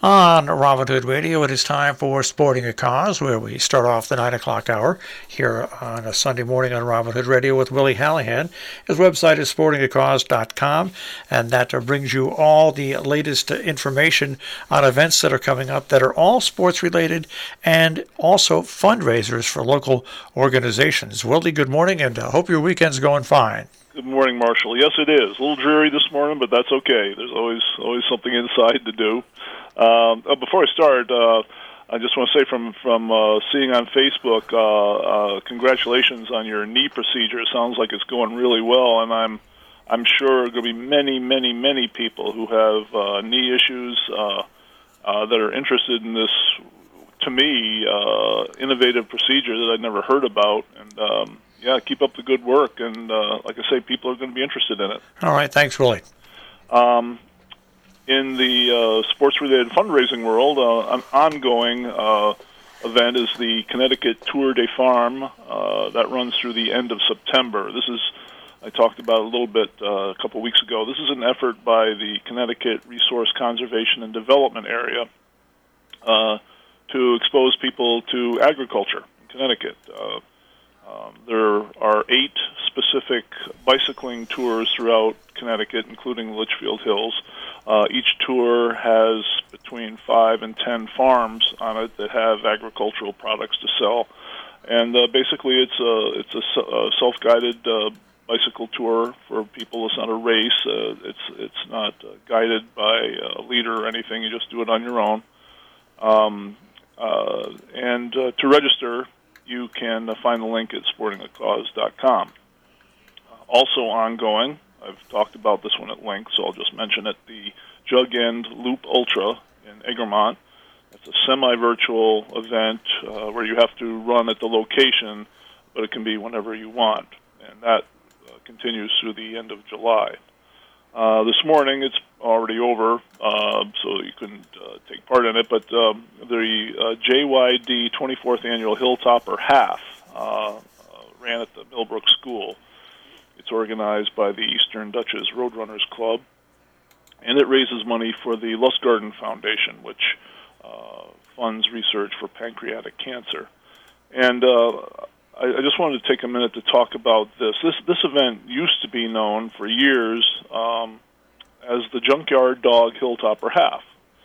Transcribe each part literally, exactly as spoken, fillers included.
On Robin Hood Radio, it is time for Sporting a Cause, where we start off the nine o'clock hour here on a Sunday morning on Robin Hood Radio with Willie Hallahan. His website is sporting a cause dot com, and that brings you all the latest information on events that are coming up that are all sports-related and also fundraisers for local organizations. Willie, good morning, and I hope your weekend's going fine. Good morning, Marshall. Yes, it is. A little dreary this morning, but that's okay. There's always always something inside to do. Um, uh, before I start, uh, I just want to say from from uh, seeing on Facebook, uh, uh, congratulations on your knee procedure. It sounds like it's going really well, and I'm I'm sure there are going to be many, many, many people who have uh, knee issues uh, uh, that are interested in this, to me, uh, innovative procedure that I'd never heard about. And um, yeah, keep up the good work, and uh, like I say, people are going to be interested in it. All right, thanks, Willie. Um, In the uh, sports-related fundraising world, uh, an ongoing uh, event is the Connecticut Tour de Farm uh, that runs through the end of September. This is, I talked about a little bit uh, a couple weeks ago. This is an effort by the Connecticut Resource Conservation and Development Area uh, to expose people to agriculture in Connecticut. Uh, um, there are eight specific bicycling tours throughout Connecticut, including Litchfield Hills. Uh, each tour has between five and ten farms on it that have agricultural products to sell, and uh, basically it's a it's a, a self-guided uh, bicycle tour for people. It's not a race. Uh, it's it's not uh, guided by a leader or anything. You just do it on your own. Um, uh, and uh, to register, you can uh, find the link at sporting a cause dot com. Uh, also ongoing, I've talked about this one at length, so I'll just mention it, the Jug End Loop Ultra in Egremont. It's a semi-virtual event uh, where you have to run at the location, but it can be whenever you want, and that uh, continues through the end of July. Uh, this morning, it's already over, uh, so you couldn't uh, take part in it, but um, the uh, J Y D twenty-fourth Annual Hilltopper Half uh, uh, ran at the Millbrook School. It's organized by the Eastern Dutchess Roadrunners Club, and it raises money for the Lustgarten Foundation, which uh, funds research for pancreatic cancer. And uh, I, I just wanted to take a minute to talk about this. This this event used to be known for years um, as the Junkyard Dog Hilltopper Half.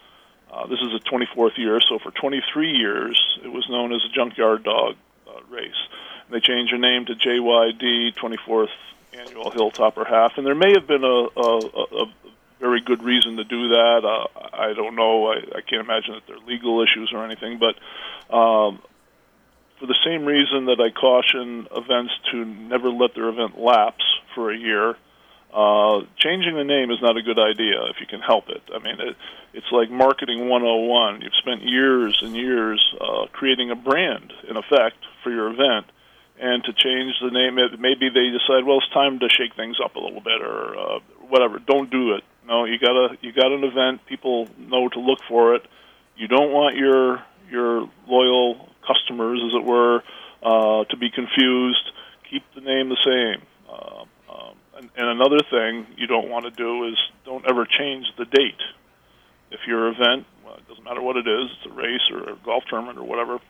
Uh, this is the twenty-fourth year, so for twenty-three years, it was known as the Junkyard Dog uh, Race. And they changed their name to J Y D twenty-fourth Annual Hilltopper Half, and there may have been a, a, a, a very good reason to do that. Uh, I don't know. I, I can't imagine that there are legal issues or anything, but um, for the same reason that I caution events to never let their event lapse for a year, uh, changing the name is not a good idea if you can help it. I mean, it, it's like marketing one oh one. You've spent years and years uh, creating a brand, in effect, for your event, and to change the name, maybe they decide, well, it's time to shake things up a little bit, or uh, whatever. Don't do it. No, you got a you got an event. People know to look for it. You don't want your your loyal customers, as it were, uh, to be confused. Keep the name the same. Uh, um, and, and another thing you don't want to do is don't ever change the date. If your event, well, it doesn't matter what it is, it's a race or a golf tournament or whatever.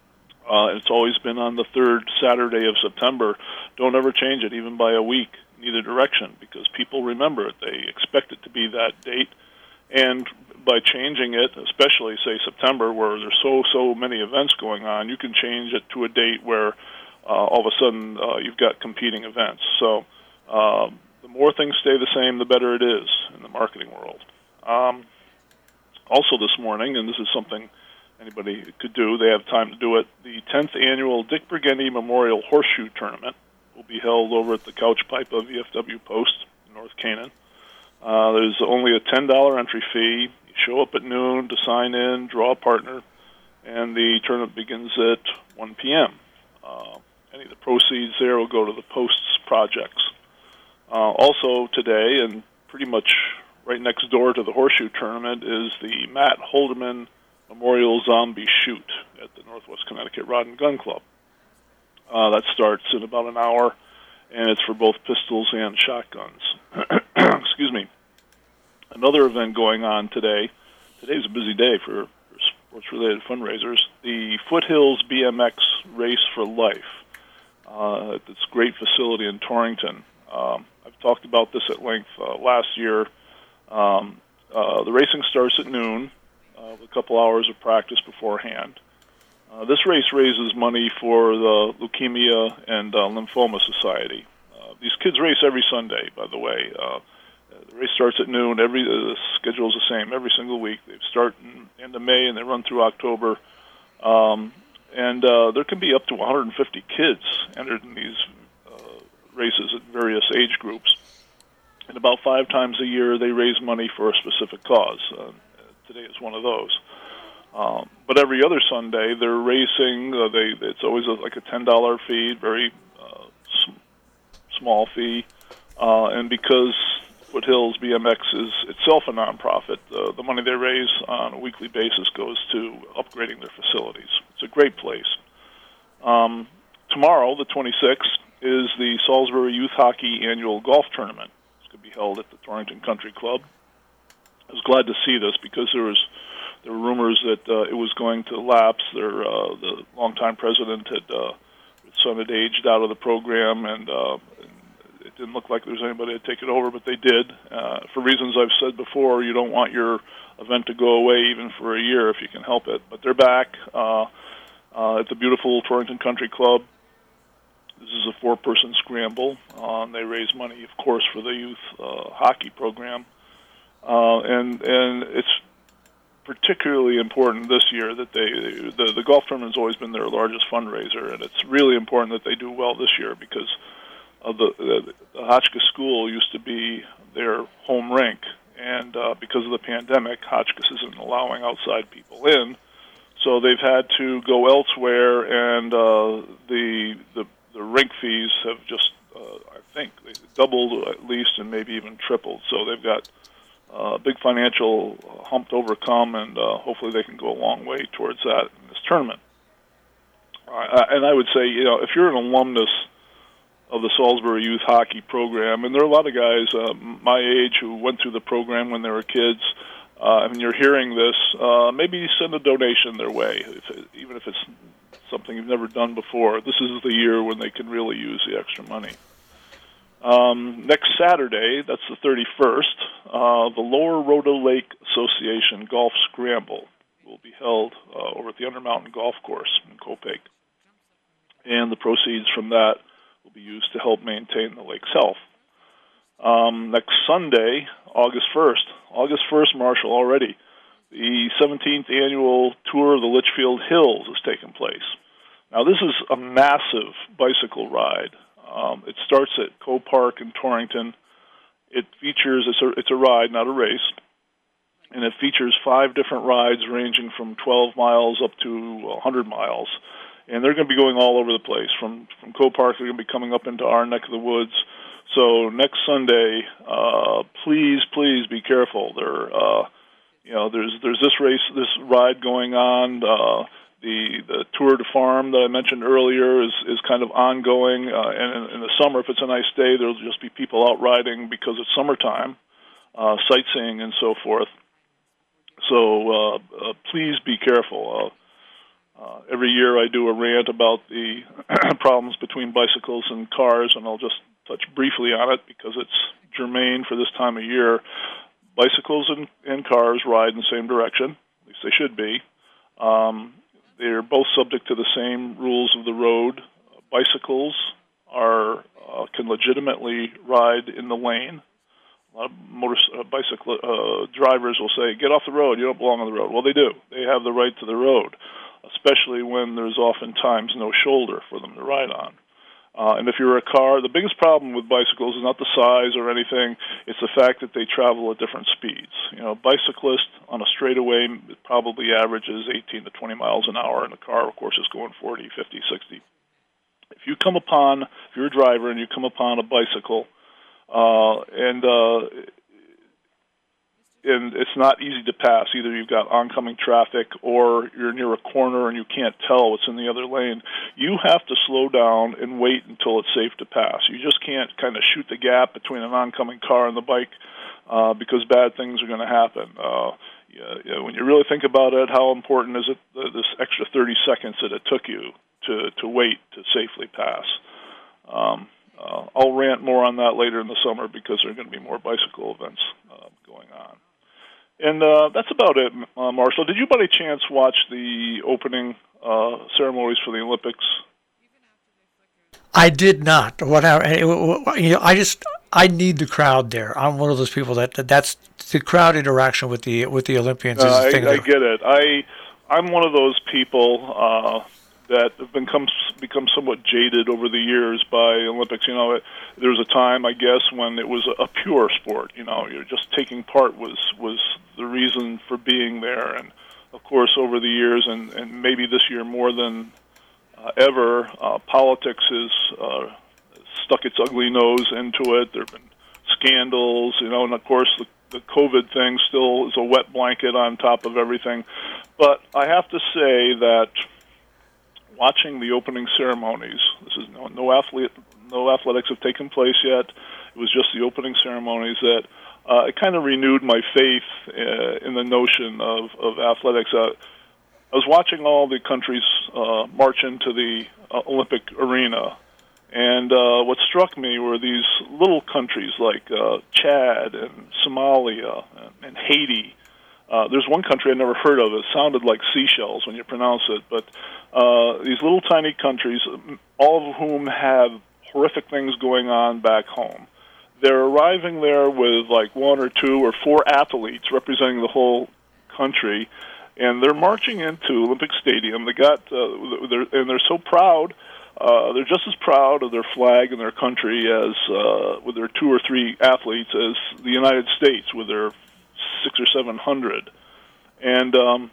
Uh, it's always been on the third Saturday of September. Don't ever change it, even by a week, in either direction, because people remember it. They expect it to be that date. And by changing it, especially, say, September, where there's so, so many events going on, you can change it to a date where uh, all of a sudden uh, you've got competing events. So uh, the more things stay the same, the better it is in the marketing world. Um, also this morning, and this is something anybody could do, they have time to do it, the tenth Annual Dick Brigendi Memorial Horseshoe Tournament will be held over at the Couch Pipe of V F W Post in North Canaan. Uh, there's only a ten dollars entry fee. You show up at noon to sign in, draw a partner, and the tournament begins at one p.m. Uh, any of the proceeds there will go to the Post's projects. Uh, also today, and pretty much right next door to the Horseshoe Tournament, is the Matt Holderman Memorial Zombie Shoot at the Northwest Connecticut Rod and Gun Club. Uh, that starts in about an hour, and it's for both pistols and shotguns. Excuse me. Another event going on today, today's a busy day for, for sports-related fundraisers. The Foothills B M X Race for Life uh, at this great facility in Torrington. Um, I've talked about this at length uh, last year. Um, uh, the racing starts at noon uh, with a couple hours of practice beforehand. Uh, this race raises money for the Leukemia and uh, Lymphoma Society. Uh, these kids race every Sunday, by the way. Uh, the race starts at noon. Every uh, the schedule is the same every single week. They start in the end of May and they run through October. Um, and uh, there can be up to one hundred fifty kids entered in these uh, races at various age groups. And about five times a year, they raise money for a specific cause. Uh, today is one of those. Um, but every other Sunday, they're racing. Uh, they it's always a, like a ten dollar fee, very uh, sm- small fee. Uh, and because Foothills B M X is itself a nonprofit, uh, the money they raise on a weekly basis goes to upgrading their facilities. It's a great place. Um, tomorrow, the twenty-sixth, is the Salisbury Youth Hockey Annual Golf Tournament. It's going to be held at the Torrington Country Club. I was glad to see this because there was there were rumors that uh, it was going to lapse. Their uh, the longtime president had uh, his son had aged out of the program, and uh, it didn't look like there was anybody to take it over, but they did. Uh, for reasons I've said before, you don't want your event to go away even for a year if you can help it. But they're back uh, uh, at the beautiful Torrington Country Club. This is a four-person scramble. Um, they raise money, of course, for the youth uh, hockey program. Uh, and and it's particularly important this year that they the, the golf tournament has always been their largest fundraiser, and it's really important that they do well this year because of the, the, the Hotchkiss School used to be their home rink, and uh, because of the pandemic, Hotchkiss isn't allowing outside people in, so they've had to go elsewhere, and uh, the the the rink fees have just uh, I think they doubled at least, and maybe even tripled. So they've got a uh, big financial hump to overcome, and uh, hopefully they can go a long way towards that in this tournament. Uh, and I would say, you know, if you're an alumnus of the Salisbury Youth Hockey program, and there are a lot of guys uh, my age who went through the program when they were kids, uh, and you're hearing this, uh, maybe send a donation their way, if it, even if it's something you've never done before. This is the year when they can really use the extra money. Um, next Saturday, that's the thirty-first, uh, the Lower Rhoda Lake Association Golf Scramble will be held uh, over at the Undermountain Golf Course in Copiague. And the proceeds from that will be used to help maintain the lake's health. Um, next Sunday, August first, August first, Marshall, already, the seventeenth annual Tour of the Litchfield Hills is taking place. Now, this is a massive bicycle ride. Um, it starts at Co Park in Torrington. It features, it's a, it's a ride, not a race, and it features five different rides ranging from twelve miles up to one hundred miles. And they're going to be going all over the place. From, from Co Park, they're going to be coming up into our neck of the woods. So next Sunday, uh, please, please be careful. There, uh, you know, there's there's this race, this ride going on. Uh, The the Tour de Farm that I mentioned earlier is, is kind of ongoing, uh, and in, in the summer, if it's a nice day, there'll just be people out riding because it's summertime, uh, sightseeing and so forth. So uh, uh, please be careful. Uh, uh, every year I do a rant about the problems between bicycles and cars, and I'll just touch briefly on it because it's germane for this time of year. Bicycles and, and cars ride in the same direction, at least they should be. Um, They're both subject to the same rules of the road. Uh, bicycles are uh, can legitimately ride in the lane. A lot of motor uh, bicycle uh, drivers will say, "Get off the road. You don't belong on the road." Well, they do. They have the right to the road, especially when there's oftentimes no shoulder for them to ride on. Uh, and if you're a car, the biggest problem with bicycles is not the size or anything. It's the fact that they travel at different speeds. You know, a bicyclist on a straightaway probably averages eighteen to twenty miles an hour, and a car, of course, is going forty, fifty, sixty. If you come upon, if you're a driver and you come upon a bicycle, uh, and uh, and it's not easy to pass. Either you've got oncoming traffic or you're near a corner and you can't tell what's in the other lane. You have to slow down and wait until it's safe to pass. You just can't kind of shoot the gap between an oncoming car and the bike uh, because bad things are going to happen. Uh, yeah, yeah, when you really think about it, how important is it, uh, this extra thirty seconds that it took you to, to wait to safely pass? Um, uh, I'll rant more on that later in the summer because there are going to be more bicycle events uh, going on. And uh, that's about it, uh, Marshall. Did you by any chance watch the opening uh, ceremonies for the Olympics? I did not. What I, you know, I just I need the crowd there. I'm one of those people that, that that's the crowd interaction with the with the Olympians Uh, is the I, thing. I That, get it. I I'm one of those people uh, that have become become somewhat jaded over the years by Olympics. You know, it, there was a time, I guess, when it was a, a pure sport. You know, you're just taking part was was the reason for being there. And of course, over the years, and, and maybe this year more than uh, ever, uh, politics has uh, stuck its ugly nose into it. There have been scandals, you know, and of course the, the COVID thing still is a wet blanket on top of everything. But I have to say that watching the opening ceremonies, this is no, no athlete, no athletics have taken place yet. It was just the opening ceremonies that uh, it kind of renewed my faith uh, in the notion of, of athletics. Uh, I was watching all the countries uh, march into the uh, Olympic arena, and uh, what struck me were these little countries like uh, Chad and Somalia and, and Haiti. Uh, there's one country I never heard of. It sounded like Seychelles when you pronounce it, but uh, these little tiny countries, all of whom have horrific things going on back home. They're arriving there with like one or two or four athletes representing the whole country, and they're marching into Olympic Stadium. They got, uh, they're, and they're so proud. Uh, they're just as proud of their flag and their country as uh, with their two or three athletes as the United States with their six or seven hundred, and um,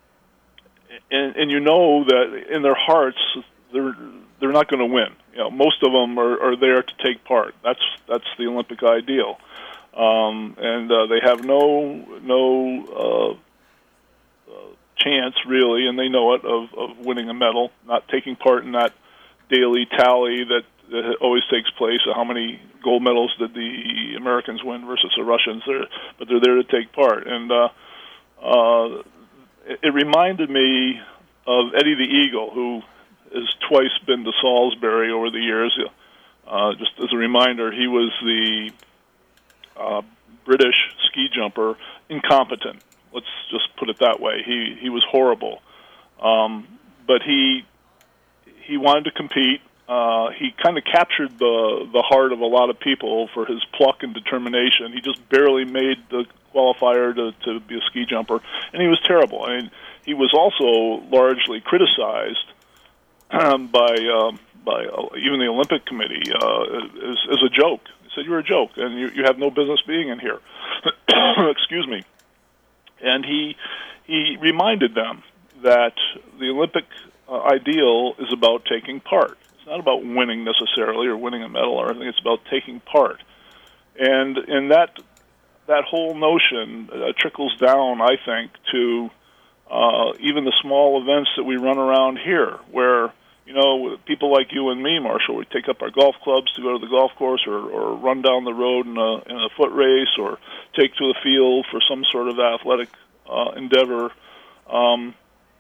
and and you know that in their hearts they're they're not going to win. You know, most of them are, are there to take part. That's that's the Olympic ideal, um, and uh, they have no no uh, uh, chance really, and they know it of, of winning a medal. Not taking part in that daily tally that, that always takes place of how many gold medals did the Americans win versus the Russians. They're, but they're there to take part. And uh, uh, it, it reminded me of Eddie the Eagle, who has twice been to Salisbury over the years. Uh, just as a reminder, he was the uh, British ski jumper, incompetent. Let's just put it that way. He he was horrible, um, but he he wanted to compete. Uh, he kind of captured the the heart of a lot of people for his pluck and determination. He just barely made the qualifier to, to be a ski jumper, and he was terrible. I mean, he was also largely criticized um, by um, by uh, even the Olympic Committee uh, as, as a joke. He said, "You're a joke, and you, you have no business being in here." Excuse me. And he he reminded them that the Olympic uh, ideal is about taking part. It's not about winning necessarily or winning a medal or anything. It's about taking part. And and that that whole notion uh, trickles down, I think, to uh, even the small events that we run around here, where, you know, people like you and me, Marshall, we take up our golf clubs to go to the golf course or, or run down the road in a, in a foot race or take to the field for some sort of athletic uh, endeavor um,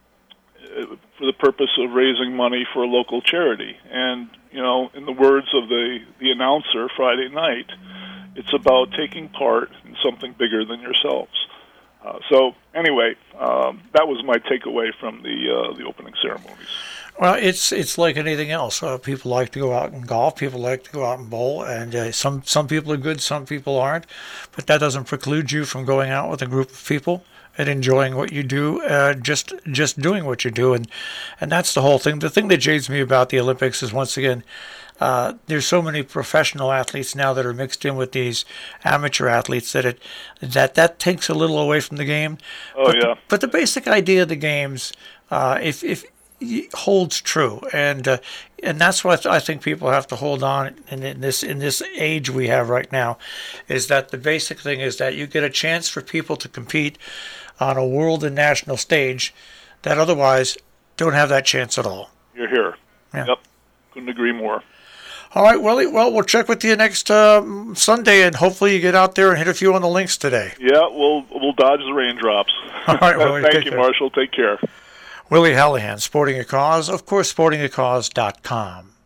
for the purpose of raising money for a local charity. And, you know, in the words of the, the announcer Friday night, it's about taking part in something bigger than yourselves. Uh, so, anyway, um, that was my takeaway from the uh, the opening ceremonies. Well, it's it's like anything else. Uh, people like to go out and golf. People like to go out and bowl. And uh, some some people are good, some people aren't. But that doesn't preclude you from going out with a group of people and enjoying what you do. Uh, just just doing what you do, and and that's the whole thing. The thing that jades me about the Olympics is, once again, uh, there's so many professional athletes now that are mixed in with these amateur athletes that it that that takes a little away from the game. Oh but yeah. The, but the basic idea of the games, uh, if if holds true, and uh, and that's what I think people have to hold on in, in this in this age we have right now, is that the basic thing is that you get a chance for people to compete on a world and national stage that otherwise don't have that chance at all. You're here. Yeah. Yep. Couldn't agree more. All right, Willie. Well, we'll check with you next uh, Sunday, and hopefully you get out there and hit a few on the links today. Yeah, we'll we'll dodge the raindrops. All right, Willie. Thank take you, care. Marshall. Take care. Willie Hallahan, Sporting a Cause, of course, sporting a cause dot com.